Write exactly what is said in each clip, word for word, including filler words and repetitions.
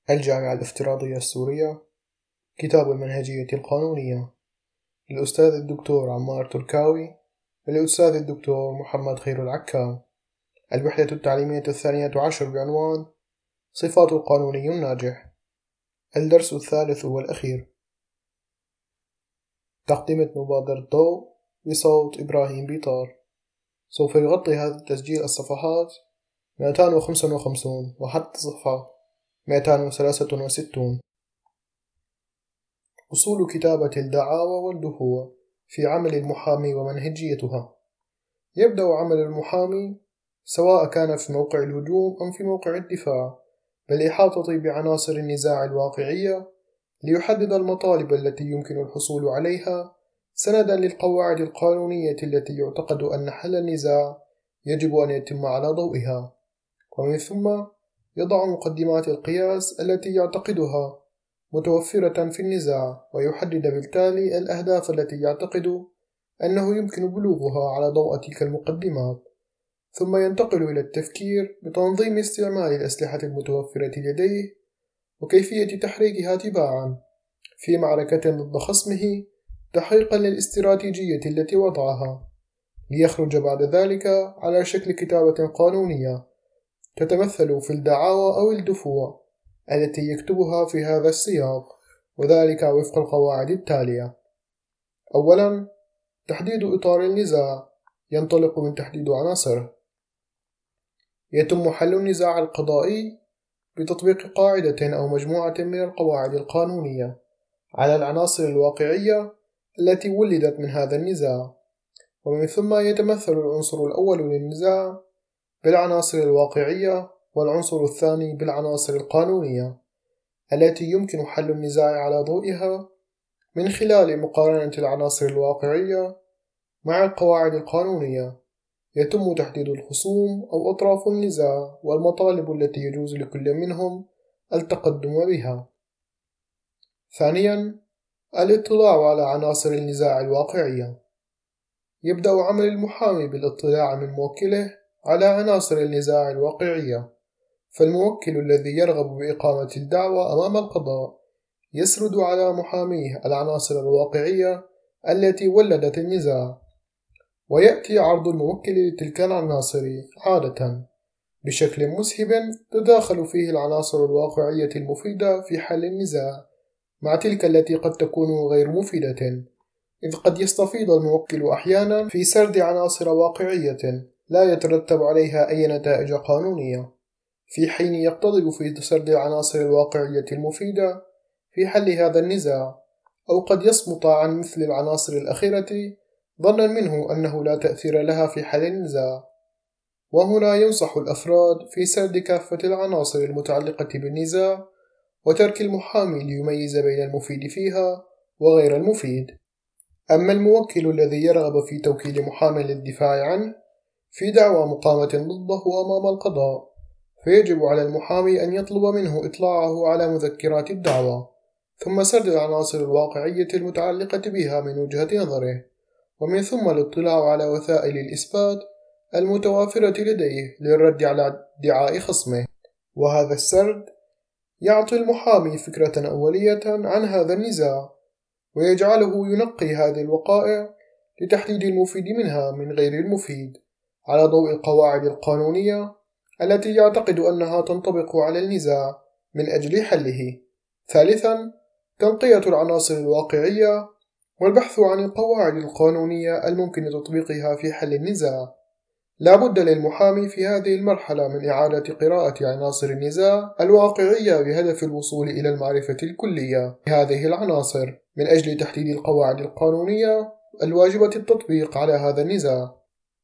الجامعة الافتراضية السورية. كتاب المنهجية القانونية للأستاذ الدكتور عمار تركاوي وللأستاذ الدكتور محمد خير العكام. الوحدة التعليمية الثانية عشر بعنوان صفات القانوني الناجح. الدرس الثالث والأخير. تقدمة مبادرة ضوء بصوت إبراهيم بيطار. سوف يغطي هذا التسجيل الصفحات مئتين وخمسة وخمسين وحتى صفحة مئتين وثلاثة وستين. أصول كتابة الدعاوى والدفوع في عمل المحامي ومنهجيتها. يبدأ عمل المحامي سواء كان في موقع الهجوم أم في موقع الدفاع بالإحاطة بعناصر النزاع الواقعية ليحدد المطالب التي يمكن الحصول عليها سندا للقواعد القانونية التي يعتقد أن حل النزاع يجب أن يتم على ضوئها، ومن ثم يضع مقدمات القياس التي يعتقدها متوفرة في النزاع، ويحدد بالتالي الأهداف التي يعتقد أنه يمكن بلوغها على ضوء تلك المقدمات، ثم ينتقل إلى التفكير بتنظيم استعمال الأسلحة المتوفرة لديه وكيفية تحريكها تباعا في معركة ضد خصمه تحقيقا للاستراتيجية التي وضعها، ليخرج بعد ذلك على شكل كتابة قانونية تتمثل في الدعاوى أو الدفوع التي يكتبها في هذا السياق، وذلك وفق القواعد التالية. أولا، تحديد إطار النزاع ينطلق من تحديد عناصره. يتم حل النزاع القضائي بتطبيق قاعدة أو مجموعة من القواعد القانونية على العناصر الواقعية التي ولدت من هذا النزاع، ومن ثم يتمثل العنصر الأول للنزاع بالعناصر الواقعية والعنصر الثاني بالعناصر القانونية التي يمكن حل النزاع على ضوئها من خلال مقارنة العناصر الواقعية مع القواعد القانونية. يتم تحديد الخصوم أو أطراف النزاع والمطالب التي يجوز لكل منهم التقدم بها. ثانيا، الاطلاع على عناصر النزاع الواقعية. يبدأ عمل المحامي بالاطلاع من موكله على عناصر النزاع الواقعية، فالموكل الذي يرغب بإقامة الدعوى أمام القضاء يسرد على محاميه العناصر الواقعية التي ولدت النزاع، ويأتي عرض الموكل لتلك العناصر عادة بشكل مسهب تداخل فيه العناصر الواقعية المفيدة في حل النزاع مع تلك التي قد تكون غير مفيدة، إذ قد يستفيض الموكل أحيانا في سرد عناصر واقعية لا يترتب عليها أي نتائج قانونية، في حين يقتضب في سرد العناصر الواقعية المفيدة في حل هذا النزاع، أو قد يصمت عن مثل العناصر الأخيرة ظنا منه أنه لا تأثير لها في حل النزاع. وهنا ينصح الأفراد في سرد كافة العناصر المتعلقة بالنزاع وترك المحامي ليميز بين المفيد فيها وغير المفيد. أما الموكل الذي يرغب في توكيل محامي للدفاع عنه في دعوى مقامة ضده أمام القضاء، فيجب على المحامي أن يطلب منه إطلاعه على مذكرات الدعوى ثم سرد العناصر الواقعية المتعلقة بها من وجهة نظره، ومن ثم الاطلاع على وسائل الإثبات المتوافرة لديه للرد على ادعاء خصمه. وهذا السرد يعطي المحامي فكرة أولية عن هذا النزاع ويجعله ينقي هذه الوقائع لتحديد المفيد منها من غير المفيد على ضوء القواعد القانونية التي يعتقد أنها تنطبق على النزاع من أجل حله. ثالثا، تنقية العناصر الواقعية والبحث عن القواعد القانونية الممكن تطبيقها في حل النزاع. لا بد للمحامي في هذه المرحلة من إعادة قراءة عناصر النزاع الواقعية بهدف الوصول إلى المعرفة الكلية بهذه العناصر من أجل تحديد القواعد القانونية الواجبة التطبيق على هذا النزاع.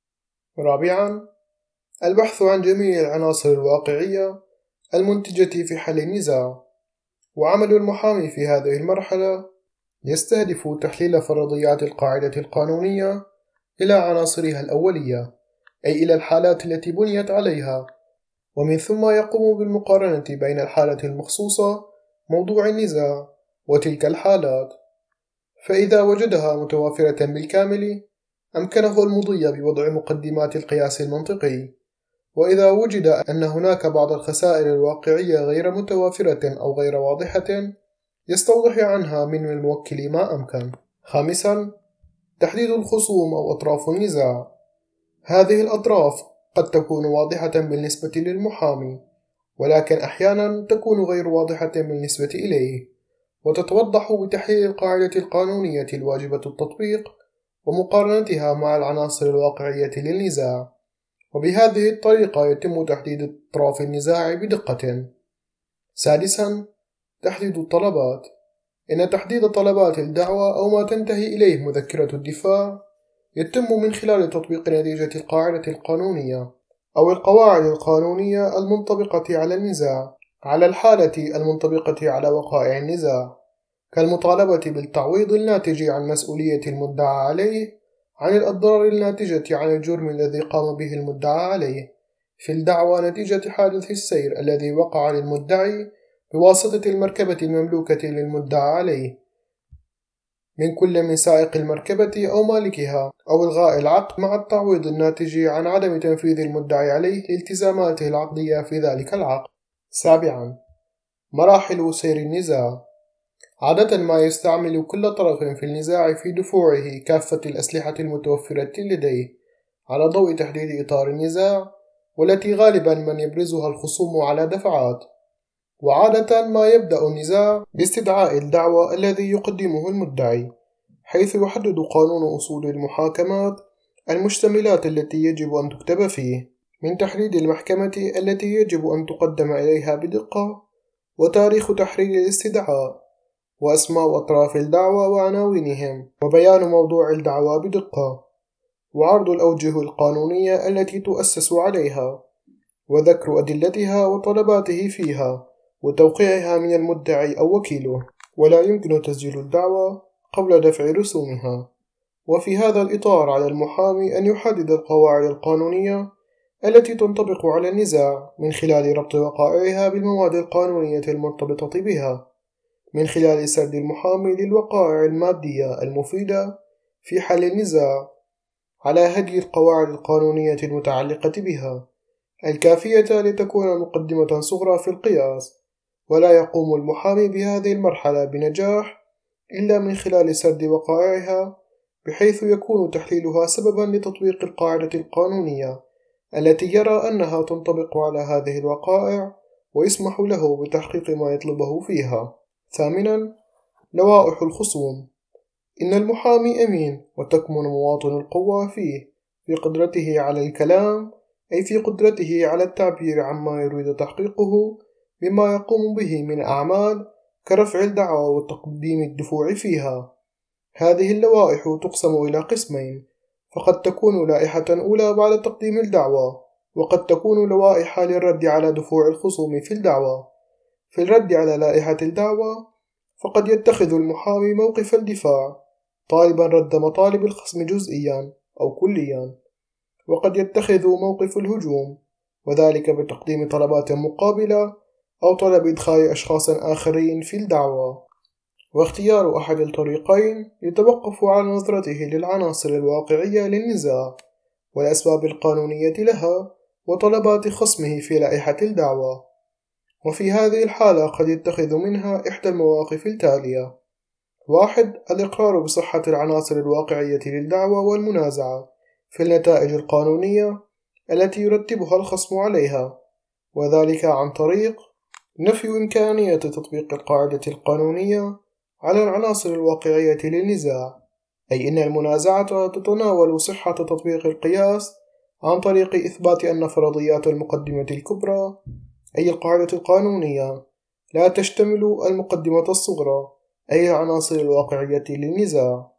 رابعا، البحث عن جميع العناصر الواقعية المنتجة في حل النزاع. وعمل المحامي في هذه المرحلة يستهدف تحليل فرضيات القاعدة القانونية إلى عناصرها الأولية، أي إلى الحالات التي بنيت عليها، ومن ثم يقوم بالمقارنة بين الحالة المخصوصة موضوع النزاع وتلك الحالات، فإذا وجدها متوافرة بالكامل أمكنه المضي بوضع مقدمات القياس المنطقي، وإذا وجد أن هناك بعض الخسائر الواقعية غير متوافرة أو غير واضحة يستوضح عنها من الموكل ما أمكن. خامسا، تحديد الخصوم أو أطراف النزاع. هذه الأطراف قد تكون واضحة بالنسبة للمحامي، ولكن أحيانا تكون غير واضحة بالنسبة إليه، وتتوضح بتحليل القاعدة القانونية الواجبة التطبيق ومقارنتها مع العناصر الواقعية للنزاع، وبهذه الطريقة يتم تحديد أطراف النزاع بدقة. سادسا، تحديد الطلبات. إن تحديد طلبات الدعوى أو ما تنتهي إليه مذكرة الدفاع يتم من خلال تطبيق نتيجة القاعدة القانونية أو القواعد القانونية المنطبقة على النزاع على الحالة المنطبقة على وقائع النزاع، كالمطالبة بالتعويض الناتج عن مسؤولية المدعى عليه عن الأضرار الناتجة عن الجرم الذي قام به المدعى عليه في الدعوى نتيجة حادث السير الذي وقع للمدعي بواسطة المركبة المملوكة للمدعى عليه من كل من سائق المركبة أو مالكها، أو إلغاء العقد مع التعويض الناتج عن عدم تنفيذ المدعي عليه لالتزاماته العقدية في ذلك العقد. سابعا، مراحل سير النزاع. عادة ما يستعمل كل طرف في النزاع في دفوعه كافة الأسلحة المتوفرة لديه على ضوء تحديد إطار النزاع، والتي غالبا من يبرزها الخصوم على دفعات. وعادة ما يبدأ النزاع باستدعاء الدعوى الذي يقدمه المدعي، حيث يحدد قانون أصول المحاكمات المشتملات التي يجب أن تكتب فيه، من تحديد المحكمة التي يجب أن تقدم إليها بدقة، وتاريخ تحرير الاستدعاء، وأسماء أطراف الدعوى وعناوينهم، وبيان موضوع الدعوى بدقة، وعرض الأوجه القانونية التي تؤسس عليها، وذكر أدلتها وطلباته فيها، وتوقيعها من المدعي أو وكيله، ولا يمكن تسجيل الدعوى قبل دفع رسومها. وفي هذا الإطار على المحامي أن يحدد القواعد القانونية التي تنطبق على النزاع من خلال ربط وقائعها بالمواد القانونية المرتبطة بها، من خلال سرد المحامي للوقائع المادية المفيدة في حل النزاع على هدي القواعد القانونية المتعلقة بها الكافية لتكون مقدمة صغرى في القياس. ولا يقوم المحامي بهذه المرحلة بنجاح إلا من خلال سرد وقائعها، بحيث يكون تحليلها سببا لتطبيق القاعدة القانونية التي يرى أنها تنطبق على هذه الوقائع، ويسمح له بتحقيق ما يطلبه فيها. ثامنا، لوائح الخصوم. إن المحامي أمين، وتكمن مواطن القوة فيه في قدرته على الكلام، أي في قدرته على التعبير عما يريد تحقيقه بما يقوم به من أعمال كرفع الدعوى وتقديم الدفوع فيها. هذه اللوائح تقسم إلى قسمين، فقد تكون لائحة أولى بعد تقديم الدعوى، وقد تكون لوائح للرد على دفوع الخصوم في الدعوى. في الرد على لائحة الدعوى فقد يتخذ المحامي موقف الدفاع طالبا رد مطالب الخصم جزئيا أو كليا، وقد يتخذ موقف الهجوم، وذلك بتقديم طلبات مقابلة أو طلب إدخال أشخاص آخرين في الدعوى. واختيار أحد الطريقين يتوقف على نظرته للعناصر الواقعية للنزاع والأسباب القانونية لها وطلبات خصمه في لائحة الدعوى. وفي هذه الحالة قد يتخذ منها إحدى المواقف التالية: واحد، الإقرار بصحة العناصر الواقعية للدعوى والمنازعة في النتائج القانونية التي يرتبها الخصم عليها، وذلك عن طريق نفي إمكانية تطبيق القاعدة القانونية على العناصر الواقعية للنزاع، أي أن المنازعة تتناول صحة تطبيق القياس عن طريق إثبات أن فرضيات المقدمة الكبرى، أي القاعدة القانونية، لا تشتمل المقدمة الصغرى، أي العناصر الواقعية للنزاع.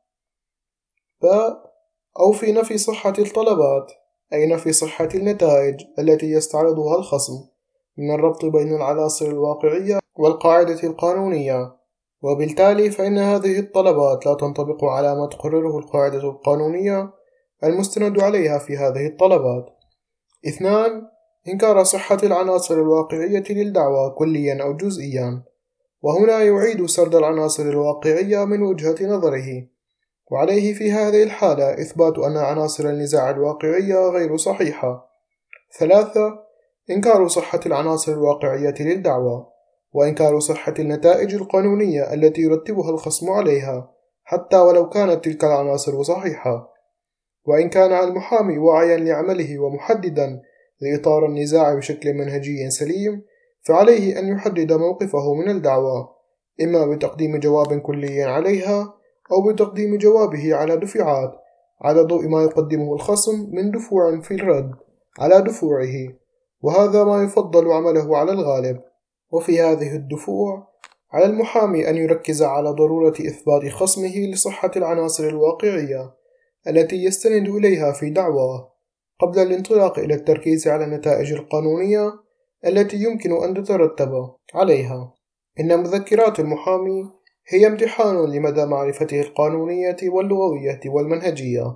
ب. أو في نفي صحة الطلبات، أي نفي صحة النتائج التي يستعرضها الخصم من الربط بين العناصر الواقعية والقاعدة القانونية، وبالتالي فإن هذه الطلبات لا تنطبق على ما تقرره القاعدة القانونية المستند عليها في هذه الطلبات. اثنان، إنكار صحة العناصر الواقعية للدعوى كليا أو جزئيا، وهنا يعيد سرد العناصر الواقعية من وجهة نظره، وعليه في هذه الحالة إثبات أن عناصر النزاع الواقعية غير صحيحة، ثلاثة. إنكار صحة العناصر الواقعية للدعوى، وإنكار صحة النتائج القانونية التي يرتبها الخصم عليها حتى ولو كانت تلك العناصر صحيحة. وإن كان المحامي واعيا لعمله ومحددا لإطار النزاع بشكل منهجي سليم، فعليه أن يحدد موقفه من الدعوى، إما بتقديم جواب كلي عليها أو بتقديم جوابه على دفعات على ضوء ما يقدمه الخصم من دفوع في الرد على دفوعه، وهذا ما يفضل عمله على الغالب. وفي هذه الدفوع على المحامي أن يركز على ضرورة إثبات خصمه لصحة العناصر الواقعية التي يستند إليها في دعواه، قبل الانطلاق إلى التركيز على النتائج القانونية التي يمكن أن تترتب عليها. إن مذكرات المحامي هي امتحان لمدى معرفته القانونية واللغوية والمنهجية،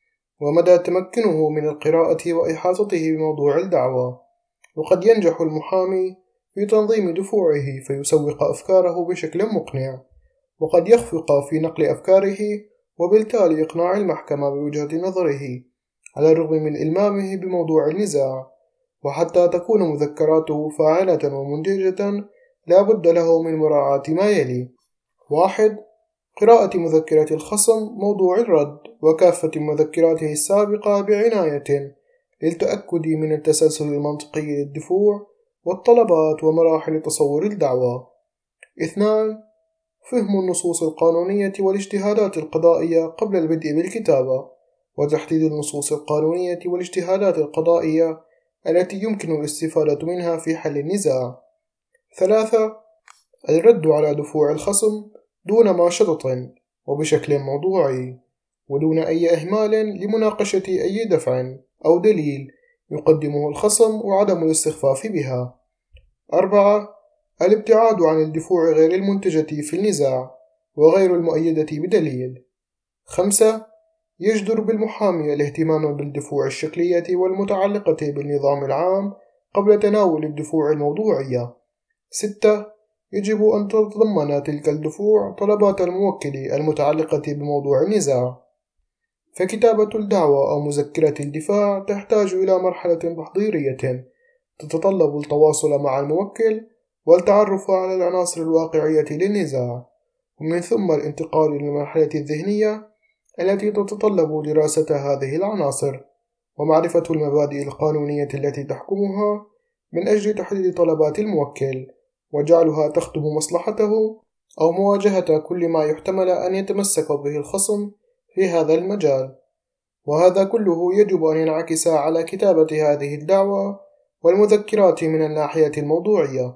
ومدى تمكنه من القراءة وإحاطته بموضوع الدعوى. وقد ينجح المحامي في تنظيم دفوعه فيسوق أفكاره بشكل مقنع، وقد يخفق في نقل أفكاره وبالتالي إقناع المحكمة بوجهة نظره على الرغم من إلمامه بموضوع النزاع. وحتى تكون مذكراته فاعلة ومنتجة لا بد له من مراعاة ما يلي: واحد. قراءة مذكرة الخصم موضوع الرد وكافة مذكراته السابقة بعناية للتأكد من التسلسل المنطقي للدفوع والطلبات ومراحل تصور الدعوى. اثنان. فهم النصوص القانونية والاجتهادات القضائية قبل البدء بالكتابة، وتحديد النصوص القانونية والاجتهادات القضائية التي يمكن الاستفادة منها في حل النزاع. ثلاثة. الرد على دفوع الخصم دون ماشطة وبشكل موضوعي، ودون أي إهمال لمناقشة أي دفع أو دليل يقدمه الخصم وعدم الاستخفاف بها. أربعة. الابتعاد عن الدفوع غير المنتجة في النزاع وغير المؤيدة بدليل. خمسة. يجدر بالمحامي الاهتمام بالدفوع الشكلية والمتعلقة بالنظام العام قبل تناول الدفوع الموضوعية. ستة. يجب أن تتضمن تلك الدفوع طلبات الموكل المتعلقة بموضوع النزاع، فكتابة الدعوى أو مذكرة الدفاع تحتاج إلى مرحلة تحضيرية تتطلب التواصل مع الموكل والتعرف على العناصر الواقعية للنزاع، ومن ثم الانتقال للمرحلة الذهنية التي تتطلب دراسة هذه العناصر ومعرفة المبادئ القانونية التي تحكمها من أجل تحديد طلبات الموكل وجعلها تخدم مصلحته أو مواجهة كل ما يحتمل أن يتمسك به الخصم في هذا المجال. وهذا كله يجب أن ينعكس على كتابة هذه الدعوى والمذكرات من الناحية الموضوعية.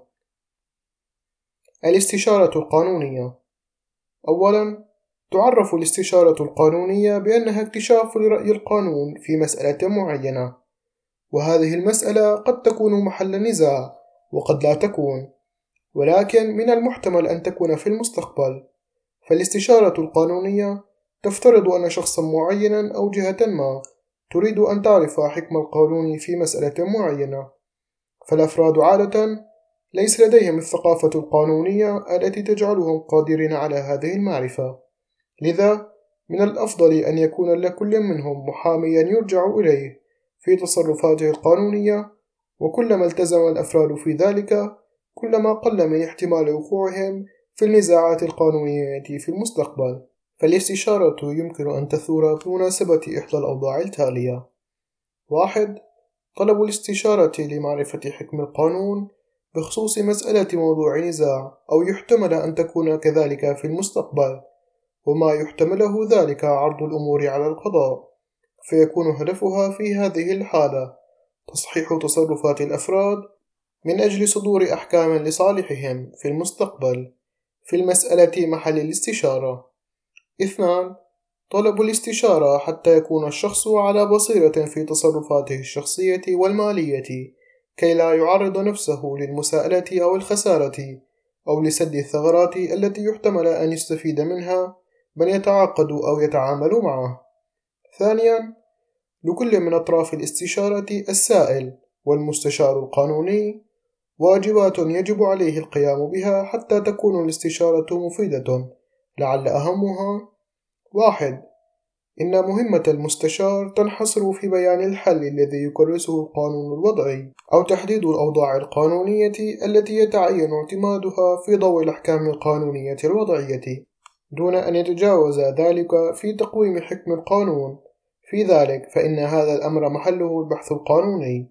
الاستشارة القانونية. أولاً، تعرف الاستشارة القانونية بأنها اكتشاف لرأي القانون في مسألة معينة، وهذه المسألة قد تكون محل نزاع وقد لا تكون، ولكن من المحتمل أن تكون في المستقبل. فالاستشارة القانونية تفترض أن شخصا معينا أو جهة ما تريد أن تعرف حكم القانون في مسألة معينة، فالأفراد عادة ليس لديهم الثقافة القانونية التي تجعلهم قادرين على هذه المعرفة، لذا من الأفضل أن يكون لكل منهم محاميا يرجع إليه في تصرفاته القانونية، وكلما التزم الأفراد في ذلك كلما قل من احتمال وقوعهم في النزاعات القانونية في المستقبل. فالاستشارة يمكن أن تثور بمناسبة إحدى الأوضاع التالية: واحد. طلب الاستشارة لمعرفة حكم القانون بخصوص مسألة موضوع نزاع أو يحتمل أن تكون كذلك في المستقبل، وما يحتمله ذلك عرض الأمور على القضاء، فيكون هدفها في هذه الحالة تصحيح تصرفات الأفراد من أجل صدور أحكام لصالحهم في المستقبل في المسألة محل الاستشارة. اثنان. طلب الاستشارة حتى يكون الشخص على بصيرة في تصرفاته الشخصية والمالية كي لا يعرض نفسه للمساءلة أو الخسارة أو لسد الثغرات التي يحتمل أن يستفيد منها من يتعاقد أو يتعامل معه. ثانيا. لكل من أطراف الاستشارة السائل والمستشار القانوني واجبات يجب عليه القيام بها حتى تكون الاستشارة مفيدة، لعل أهمها: واحد. إن مهمة المستشار تنحصر في بيان الحل الذي يكرسه القانون الوضعي أو تحديد الأوضاع القانونية التي يتعين اعتمادها في ضوء الأحكام القانونية الوضعية، دون أن يتجاوز ذلك في تقويم حكم القانون. في ذلك فإن هذا الأمر محله البحث القانوني.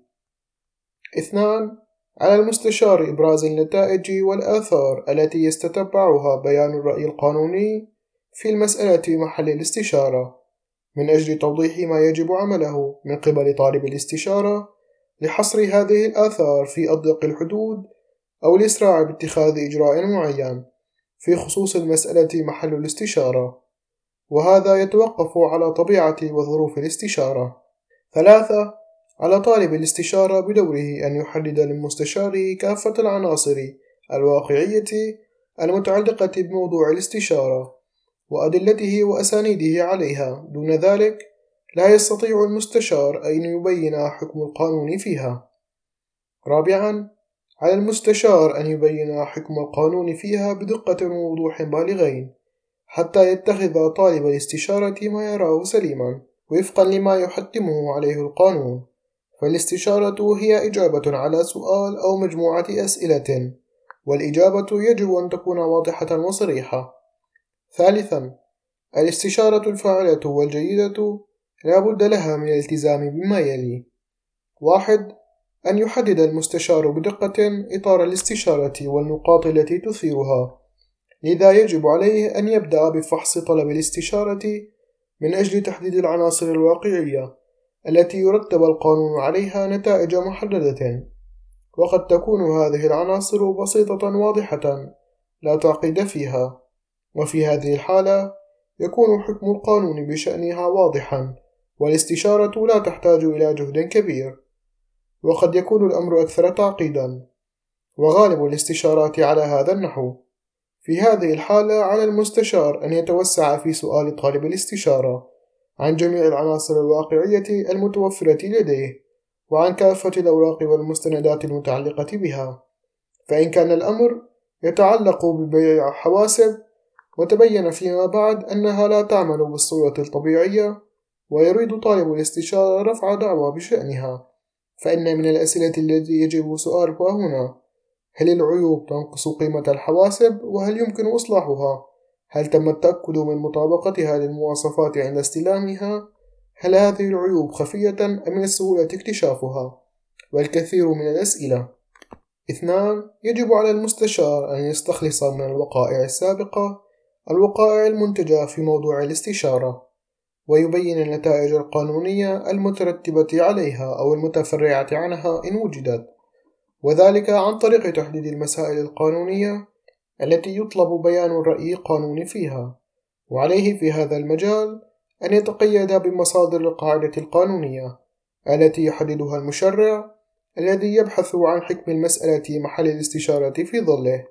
اثنان. على المستشار إبراز النتائج والآثار التي يستتبعها بيان الرأي القانوني في المسألة محل الاستشارة، من أجل توضيح ما يجب عمله من قبل طالب الاستشارة لحصر هذه الآثار في أضيق الحدود، أو الإسراع باتخاذ إجراء معين في خصوص المسألة محل الاستشارة، وهذا يتوقف على طبيعة وظروف الاستشارة. ثلاثة. على طالب الاستشارة بدوره أن يحدد للمستشار كافة العناصر الواقعية المتعلقة بموضوع الاستشارة وأدلته وأسانيده عليها، دون ذلك لا يستطيع المستشار أن يبين حكم القانون فيها. رابعا. على المستشار أن يبين حكم القانون فيها بدقة ووضوح بالغين، حتى يتخذ طالب الاستشارة ما يراه سليما وفقا لما يحتمه عليه القانون، فالاستشارة هي إجابة على سؤال أو مجموعة أسئلة، والإجابة يجب أن تكون واضحة وصريحة. ثالثا. الاستشارة الفاعلة والجيدة لا بد لها من الالتزام بما يلي: واحد. أن يحدد المستشار بدقة إطار الاستشارة والنقاط التي تثيرها، لذا يجب عليه أن يبدأ بفحص طلب الاستشارة من أجل تحديد العناصر الواقعية التي يرتب القانون عليها نتائج محددة، وقد تكون هذه العناصر بسيطة واضحة لا تعقيد فيها، وفي هذه الحالة يكون حكم القانون بشأنها واضحا، والاستشارة لا تحتاج إلى جهد كبير. وقد يكون الأمر أكثر تعقيدا، وغالب الاستشارات على هذا النحو. في هذه الحالة على المستشار أن يتوسع في سؤال طالب الاستشارة عن جميع العناصر الواقعية المتوفرة لديه، وعن كافة الأوراق والمستندات المتعلقة بها، فإن كان الأمر يتعلق ببيع حواسب وتبين فيما بعد أنها لا تعمل بالصورة الطبيعية ويريد طالب الاستشارة رفع دعوى بشأنها، فإن من الأسئلة التي يجب سؤالها هنا: هل العيوب تنقص قيمة الحواسب؟ وهل يمكن إصلاحها؟ هل تم التأكد من مطابقتها للمواصفات عند استلامها؟ هل هذه العيوب خفية أم من السهولة اكتشافها؟ والكثير من الأسئلة. اثنان. يجب على المستشار أن يستخلص من الوقائع السابقة الوقائع المنتجة في موضوع الاستشارة، ويبين النتائج القانونية المترتبة عليها أو المتفرعة عنها إن وجدت، وذلك عن طريق تحديد المسائل القانونية التي يطلب بيان الرأي القانوني فيها، وعليه في هذا المجال أن يتقيد بمصادر القاعدة القانونية التي يحددها المشرع الذي يبحث عن حكم المسألة محل الاستشارة في ظله،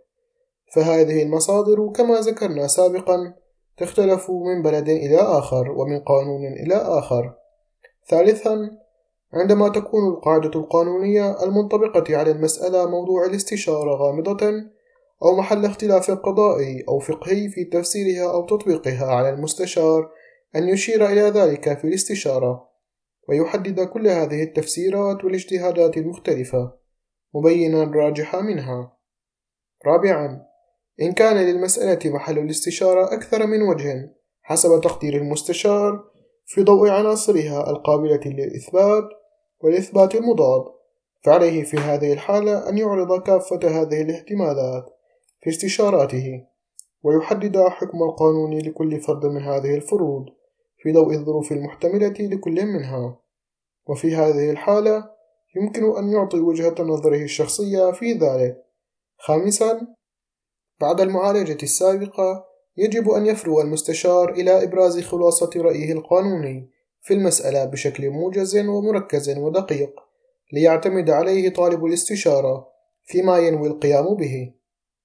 فهذه المصادر كما ذكرنا سابقا تختلف من بلد إلى آخر ومن قانون إلى آخر. ثالثا. عندما تكون القاعدة القانونية المنطبقة على المسألة موضوع الاستشارة غامضة أو محل اختلاف قضائي أو فقهي في تفسيرها أو تطبيقها، على المستشار أن يشير إلى ذلك في الاستشارة، ويحدد كل هذه التفسيرات والاجتهادات المختلفة مبينا الراجح منها. رابعا. إن كان للمسألة محل الاستشارة أكثر من وجه حسب تقدير المستشار في ضوء عناصرها القابلة للإثبات والإثبات المضاد، فعليه في هذه الحالة أن يعرض كافة هذه الاحتمالات في استشاراته، ويحدد حكم القانون لكل فرد من هذه الفروض في ضوء الظروف المحتملة لكل منها، وفي هذه الحالة يمكن أن يعطي وجهة نظره الشخصية في ذلك. خامسا. بعد المعالجة السابقة يجب أن يفرغ المستشار إلى إبراز خلاصة رأيه القانوني في المسألة بشكل موجز ومركز ودقيق، ليعتمد عليه طالب الاستشارة فيما ينوي القيام به.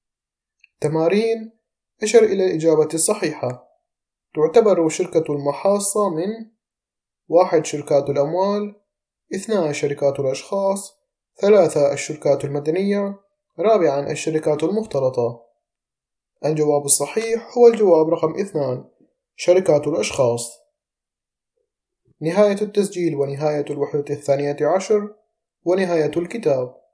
تمارين: أشر إلى الإجابة الصحيحة. تعتبر شركة المحاصة من: واحد شركات الأموال، اثنان شركات الأشخاص، ثلاثة الشركات المدنية، رابعا الشركات المختلطة. الجواب الصحيح هو الجواب رقم اثنان: شركات الأشخاص. نهاية التسجيل ونهاية الوحدة الثانية عشر ونهاية الكتاب.